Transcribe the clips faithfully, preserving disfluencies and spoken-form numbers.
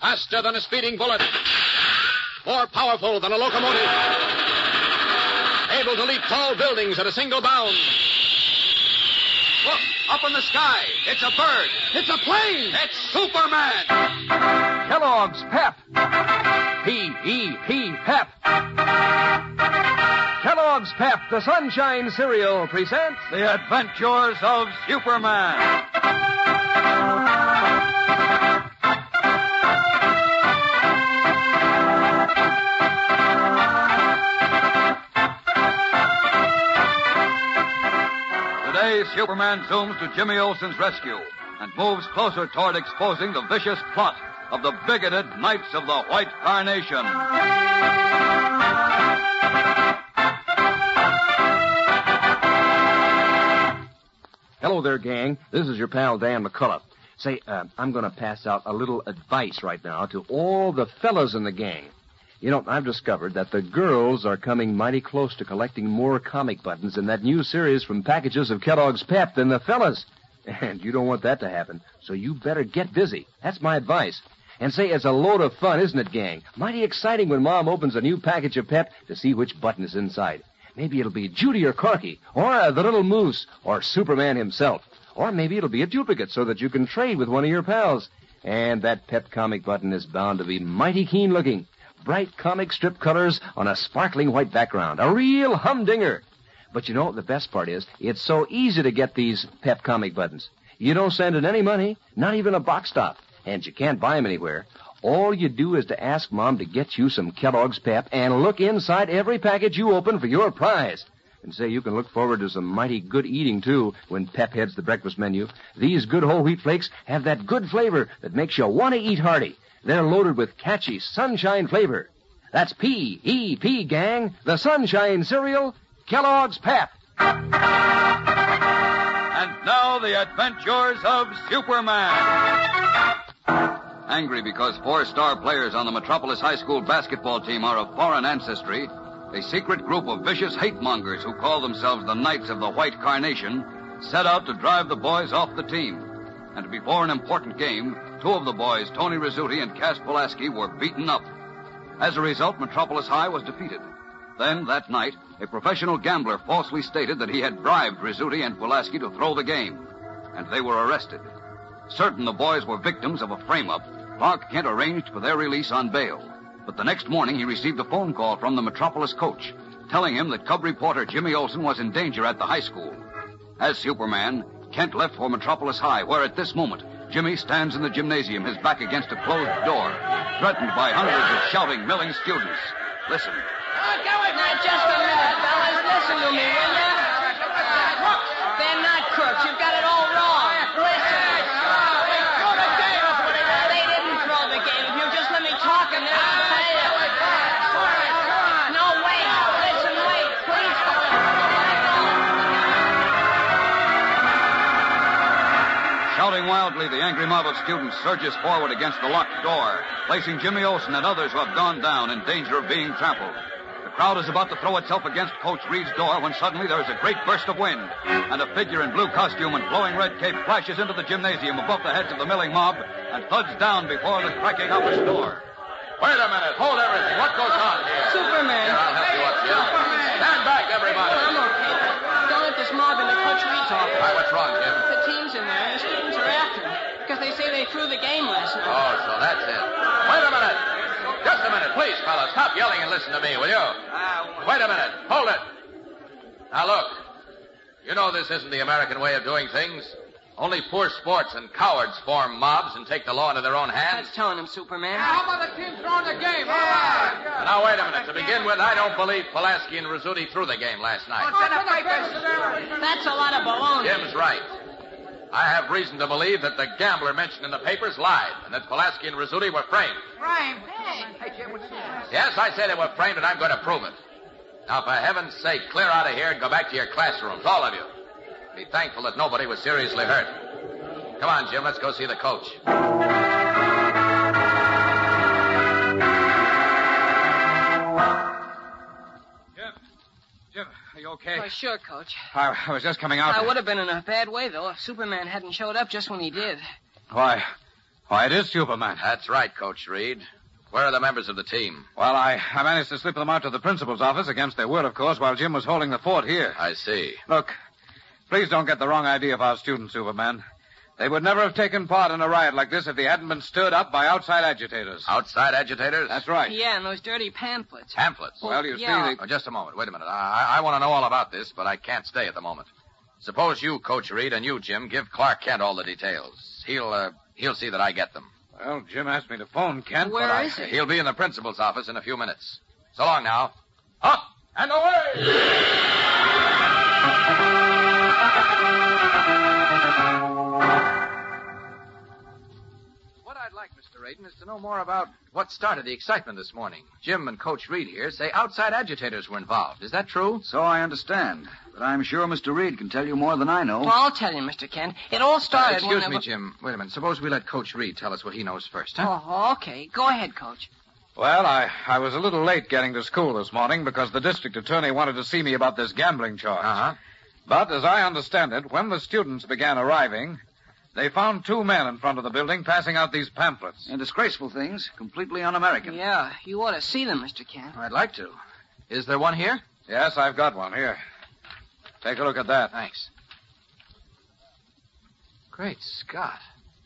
Faster than a speeding bullet. More powerful than a locomotive. Able to leap tall buildings at a single bound. Look, up in the sky. It's a bird. It's a plane. It's Superman. Kellogg's Pep. P E P, Pep. Kellogg's Pep, the Sunshine Cereal, presents The Adventures of Superman. Today, Superman zooms to Jimmy Olsen's rescue and moves closer toward exposing the vicious plot of the bigoted Knights of the White Carnation. Hello there, gang. This is your pal, Dan McCullough. Say, uh, I'm going to pass out a little advice right now to all the fellas in the gang. You know, I've discovered that the girls are coming mighty close to collecting more comic buttons in that new series from packages of Kellogg's Pep than the fellas. And you don't want that to happen, so you better get busy. That's my advice. And say, it's a load of fun, isn't it, gang? Mighty exciting when Mom opens a new package of Pep to see which button is inside. Maybe it'll be Judy or Corky, or uh, the Little Moose, or Superman himself. Or maybe it'll be a duplicate so that you can trade with one of your pals. And that Pep comic button is bound to be mighty keen looking. Bright comic strip colors on a sparkling white background. A real humdinger. But you know, the best part is, it's so easy to get these Pep comic buttons. You don't send in any money, not even a box stop. And you can't buy them anywhere. All you do is to ask Mom to get you some Kellogg's Pep and look inside every package you open for your prize. And say, you can look forward to some mighty good eating, too, when Pep heads the breakfast menu. These good whole wheat flakes have that good flavor that makes you want to eat hearty. They're loaded with catchy sunshine flavor. That's P E P, gang, the Sunshine Cereal, Kellogg's Pep. And now, the adventures of Superman. Angry because four star players on the Metropolis High School basketball team are of foreign ancestry, a secret group of vicious hate-mongers who call themselves the Knights of the White Carnation set out to drive the boys off the team. And before an important game, two of the boys, Tony Rizzuti and Cass Pulaski, were beaten up. As a result, Metropolis High was defeated. Then, that night, a professional gambler falsely stated that he had bribed Rizzuti and Pulaski to throw the game, and they were arrested. Certain the boys were victims of a frame-up, Clark Kent arranged for their release on bail. But the next morning, he received a phone call from the Metropolis coach, telling him that cub reporter Jimmy Olsen was in danger at the high school. As Superman, Kent left for Metropolis High, where at this moment, Jimmy stands in the gymnasium, his back against a closed door, threatened by hundreds of shouting, milling students. Listen. Oh, go it now, just a minute, fellas. Listen to me, will ya? Crooks. They're not crooks. You've got it all wrong. Listen. They threw the game. They didn't throw the game. If you just let me talk a minute, I'll tell you. No, wait. Listen, wait. Please, Shouting wildly, the angry mob of students surges forward against the locked door, placing Jimmy Olsen and others who have gone down in danger of being trampled. The crowd is about to throw itself against Coach Reed's door when suddenly there is a great burst of wind, and a figure in blue costume and flowing red cape flashes into the gymnasium above the heads of the milling mob and thuds down before the cracking office door. Wait a minute. Hold everything. What goes on here? Superman. Here, I'll help you up, Jim. Superman. Stand back, everybody. I'm okay. Don't let this mob into Coach Reed's office. Why, what's wrong, Jim? The team's in there, and the students are after them. Because they say they threw the game last night. Oh, so that's it. Wait a minute. Just a minute, please, fellas. Stop yelling and listen to me, will you? Wait a minute. Hold it. Now, look. You know this isn't the American way of doing things. Only poor sports and cowards form mobs and take the law into their own hands. That's telling him, Superman. How about the team throwing the game? Yeah. Now, wait a minute. To begin with, I don't believe Pulaski and Rizzuti threw the game last night. That's a lot of baloney. Jim's right. I have reason to believe that the gambler mentioned in the papers lied, and that Pulaski and Rizzuti were framed. Framed? Hey, Jim, what's that? Yes, I say they were framed, and I'm going to prove it. Now, for heaven's sake, clear out of here and go back to your classrooms, all of you. Be thankful that nobody was seriously hurt. Come on, Jim, let's go see the coach. Jim, are you okay? Oh, sure, Coach. I, I was just coming out. I would have been in a bad way, though, if Superman hadn't showed up just when he did. Why? Why, it is Superman. That's right, Coach Reed. Where are the members of the team? Well, I, I managed to slip them out to the principal's office against their will, of course, while Jim was holding the fort here. I see. Look, please don't get the wrong idea of our students, Superman. They would never have taken part in a riot like this if they hadn't been stirred up by outside agitators. Outside agitators? That's right. Yeah, and those dirty pamphlets. Pamphlets? Well, you Yeah. see, Oh, just a moment. Wait a minute. I, I want to know all about this, but I can't stay at the moment. Suppose you, Coach Reed, and you, Jim, give Clark Kent all the details. He'll, uh, he'll see that I get them. they... Well, Jim asked me to phone Kent, Where but I... is he? He'll be in the principal's office in a few minutes. So long now. Up and away! What I'd like, Mister Raiden, is to know more about what started the excitement this morning. Jim and Coach Reed here say outside agitators were involved. Is that true? So I understand. But I'm sure Mister Reed can tell you more than I know. Well, I'll tell you, Mister Kent. It all Uh, started excuse when me, they were- Jim. Wait a minute. Suppose we let Coach Reed tell us what he knows first, huh? Oh, okay. Go ahead, Coach. Well, I, I was a little late getting to school this morning because the district attorney wanted to see me about this gambling charge. Uh-huh. But as I understand it, when the students began arriving, they found two men in front of the building passing out these pamphlets. And disgraceful things, completely un-American. Yeah, you ought to see them, Mister Kent. I'd like to. Is there one here? Yes, I've got one here. Take a look at that. Thanks. Great Scott.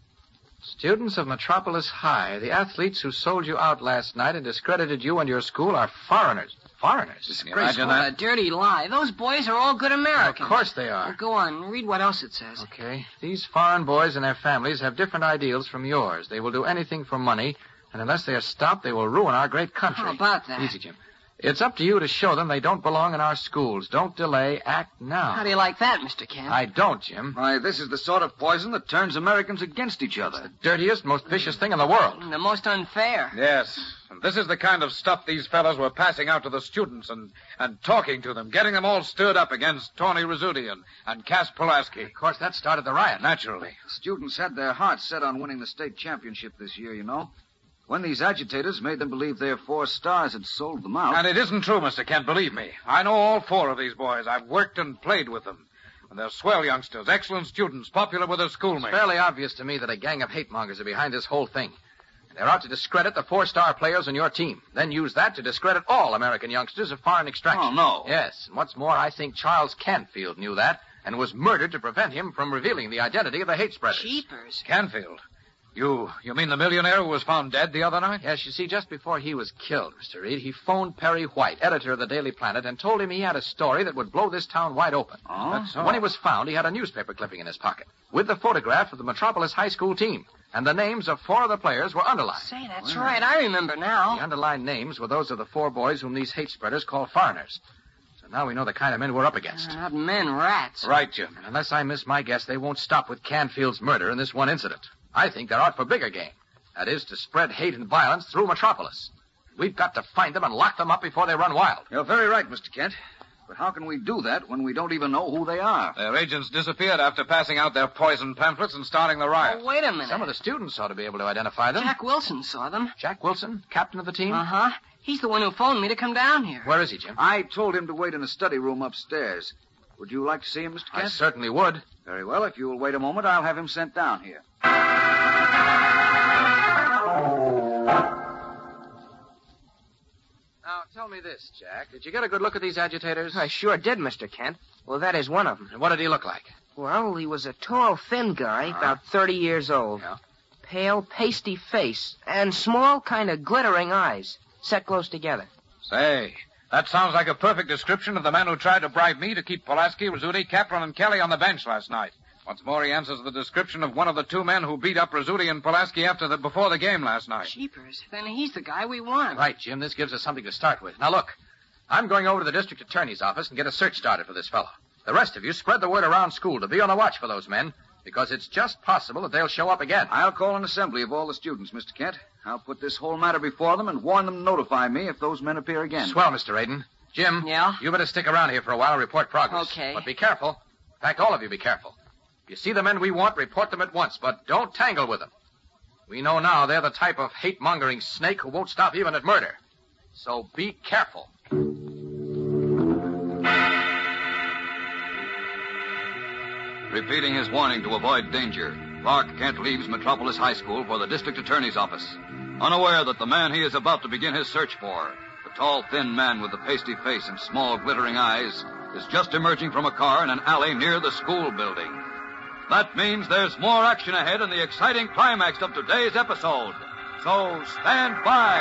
Students of Metropolis High, the athletes who sold you out last night and discredited you and your school are foreigners. Foreigners? Can you imagine What that? a dirty lie. Those boys are all good Of Americans. course they Well, are. go on. Read what else it says. Okay. These foreign boys and their families have different ideals from yours. They will do anything for money, and unless they are stopped, they will ruin our great country. How about that? Easy, Jim. It's up to you to show them they don't belong in our schools. Don't delay. Act now. How do you like that, Mister Kent? I don't, Jim. Why, this is the sort of poison that turns Americans against each other. Dirtiest, most vicious thing in the world. The most unfair. Yes. And this is the kind of stuff these fellows were passing out to the students and, and talking to them, getting them all stirred up against Tony Rizzuti and, and Cass Pulaski. Of course, that started the riot. Naturally. Students had their hearts set on winning the state championship this year, you know. When these agitators made them believe their four stars had sold them out. And it isn't true, Mister Kent, believe me. I know all four of these boys. I've worked and played with them. And they're swell youngsters, excellent students, popular with their schoolmates. It's fairly obvious to me that a gang of hate mongers are behind this whole thing. They're out to discredit the four-star players on your team, then use that to discredit all American youngsters of foreign extraction. Oh, no. Yes, and what's more, I think Charles Canfield knew that and was murdered to prevent him from revealing the identity of the hate spreaders. Jeepers. Canfield. You you mean the millionaire who was found dead the other night? Yes, you see, just before he was killed, Mister Reed, he phoned Perry White, editor of the Daily Planet, and told him he had a story that would blow this town wide open. Oh? That's so. When he was found, he had a newspaper clipping in his pocket with the photograph of the Metropolis High School team, and the names of four of the players were underlined. Say, that's right. I remember now. The underlined names were those of the four boys whom these hate spreaders call foreigners. So now we know the kind of men we're up against. They're not men, rats. Right, Jim. And unless I miss my guess, they won't stop with Canfield's murder in this one incident. I think they're out for bigger game. That is, to spread hate and violence through Metropolis. We've got to find them and lock them up before they run wild. You're very right, Mister Kent. But how can we do that when we don't even know who they are? Their agents disappeared after passing out their poison pamphlets and starting the riot. Oh, wait a minute. Some of the students ought to be able to identify them. Jack Wilson saw them. Jack Wilson, captain of the team? Uh-huh. He's the one who phoned me to come down here. Where is he, Jim? I told him to wait in the study room upstairs. Would you like to see him, Mister I Kent? certainly would. Very well. If you will wait a moment, I'll have him sent down here. Now, tell me this, Jack. Did you get a good look at these agitators? I sure did, Mister Kent. Well, that is one of them. And what did he look like? Well, he was a tall, thin guy, about thirty years old. Yeah. Pale, pasty face, and small, kind of glittering eyes, set close together. Say, that sounds like a perfect description of the man who tried to bribe me to keep Pulaski, Rizzuti, Kaplan, and Kelly on the bench last night. What's more, he answers the description of one of the two men who beat up Rizzuti and Pulaski after the before the game last night. Jeepers. Then he's the guy we want. Right, Jim. This gives us something to start with. Now, look. I'm going over to the district attorney's office and get a search started for this fellow. The rest of you spread the word around school to be on the watch for those men, because it's just possible that they'll show up again. I'll call an assembly of all the students, Mister Kent. I'll put this whole matter before them and warn them to notify me if those men appear again. Swell, Mister Aiden. Jim, Yeah? you better stick around here for a while and report progress. Okay. But be careful. In fact, all of you be careful. If you see the men we want, report them at once, but don't tangle with them. We know now they're the type of hate-mongering snake who won't stop even at murder. So be careful. Repeating his warning to avoid danger, Clark Kent leaves Metropolis High School for the district attorney's office, unaware that the man he is about to begin his search for, the tall, thin man with the pasty face and small, glittering eyes, is just emerging from a car in an alley near the school building. That means there's more action ahead in the exciting climax of today's episode. So stand by.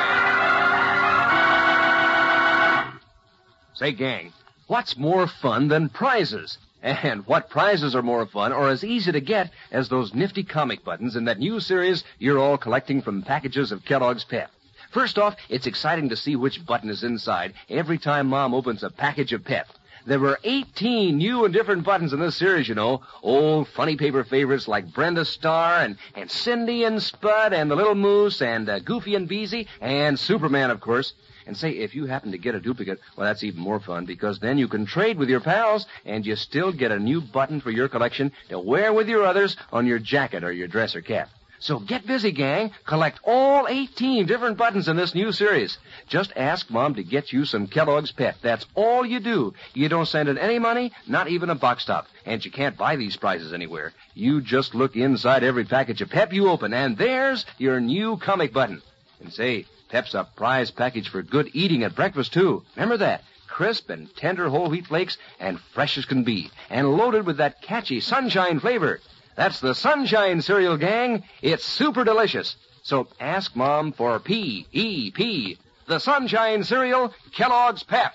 Say, gang, what's more fun than prizes? And what prizes are more fun or as easy to get as those nifty comic buttons in that new series you're all collecting from packages of Kellogg's Pep? First off, it's exciting to see which button is inside every time Mom opens a package of Pep. There were eighteen new and different buttons in this series, you know. Old funny paper favorites like Brenda Starr and, and Cindy and Spud and the Little Moose and uh, Goofy and Beezy and Superman, of course. And say, if you happen to get a duplicate, well, that's even more fun because then you can trade with your pals and you still get a new button for your collection to wear with your others on your jacket or your dress or cap. So get busy, gang. Collect all eighteen different buttons in this new series. Just ask Mom to get you some Kellogg's Pep. That's all you do. You don't send in any money, not even a box top. And you can't buy these prizes anywhere. You just look inside every package of Pep you open, and there's your new comic button. And say, Pep's a prize package for good eating at breakfast, too. Remember that? Crisp and tender whole wheat flakes and fresh as can be. And loaded with that catchy sunshine flavor. That's the Sunshine Cereal, gang. It's super delicious. So ask Mom for P E P, the Sunshine Cereal, Kellogg's Pep.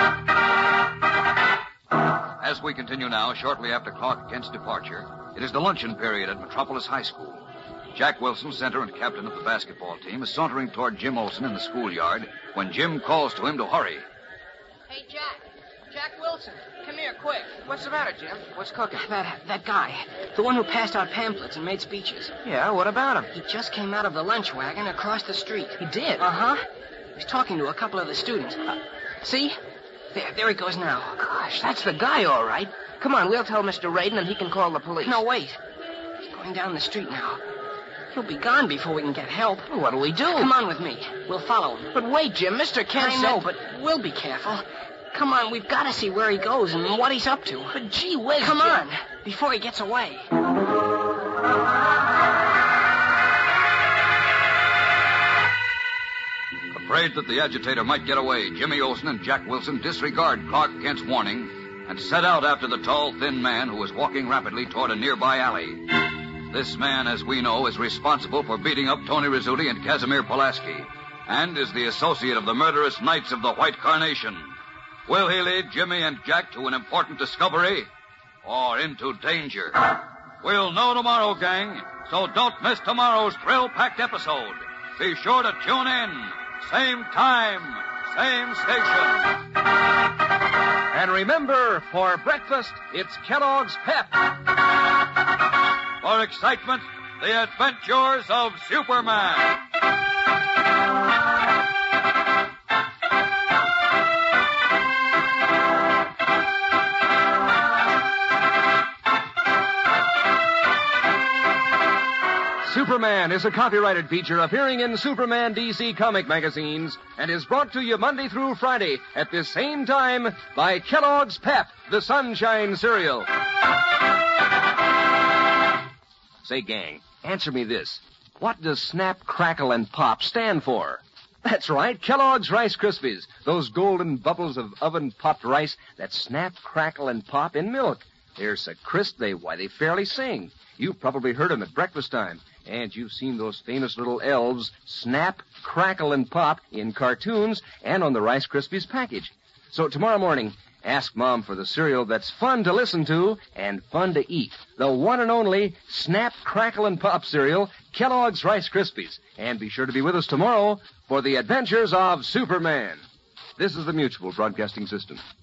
As we continue now, shortly after Clark Kent's departure, it is the luncheon period at Metropolis High School. Jack Wilson, center and captain of the basketball team, is sauntering toward Jim Olsen in the schoolyard when Jim calls to him to hurry. Hey, Jack. Jack Wilson. Come here, quick. What's the matter, Jim? What's cooking? That, that guy. The one who passed out pamphlets and made speeches. Yeah, what about him? He just came out of the lunch wagon across the street. He did? Uh-huh. He was talking to a couple of the students. Uh, see? There, there he goes now. Gosh, that's the guy, all right. Come on, we'll tell Mister Radin and he can call the police. No, wait. He's going down the street now. He'll be gone before we can get help. Well, what'll we do? Come on with me. We'll follow him. But wait, Jim. Mister Kent I know, said... but we'll be careful. Come on, we've got to see where he goes and what he's up to. But gee whiz, Come Jim. on, before he gets away. Afraid that the agitator might get away, Jimmy Olsen and Jack Wilson disregard Clark Kent's warning and set out after the tall, thin man who was walking rapidly toward a nearby alley. This man, as we know, is responsible for beating up Tony Rizzuti and Casimir Pulaski and is the associate of the murderous Knights of the White Carnation. Will he lead Jimmy and Jack to an important discovery or into danger? We'll know tomorrow, gang, so don't miss tomorrow's thrill-packed episode. Be sure to tune in. Same time, same station. And remember, for breakfast, it's Kellogg's Pep. For excitement, the adventures of Superman. Superman is a copyrighted feature appearing in Superman D C comic magazines and is brought to you Monday through Friday at this same time by Kellogg's Pep, the Sunshine Cereal. Say, gang, answer me this. What does Snap, Crackle, and Pop stand for? That's right, Kellogg's Rice Krispies, those golden bubbles of oven-popped rice that snap, crackle, and pop in milk. They're so crisp, they, why, they fairly sing. You've probably heard them at breakfast time. And you've seen those famous little elves snap, crackle, and pop in cartoons and on the Rice Krispies package. So tomorrow morning, ask Mom for the cereal that's fun to listen to and fun to eat. The one and only Snap, Crackle, and Pop cereal, Kellogg's Rice Krispies. And be sure to be with us tomorrow for the adventures of Superman. This is the Mutual Broadcasting System.